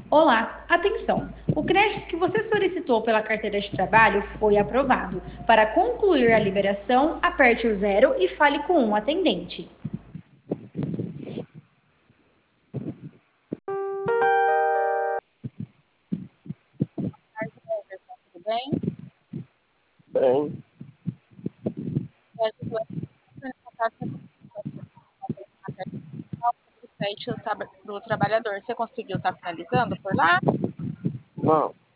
Olá, atenção! O crédito que você solicitou pela carteira de trabalho foi aprovado. Para concluir a liberação, aperte o zero e fale com um atendente. Tudo bem? Bem, A gente vai entrar em contato com o site do trabalhador. Você conseguiu estar finalizando por lá? não.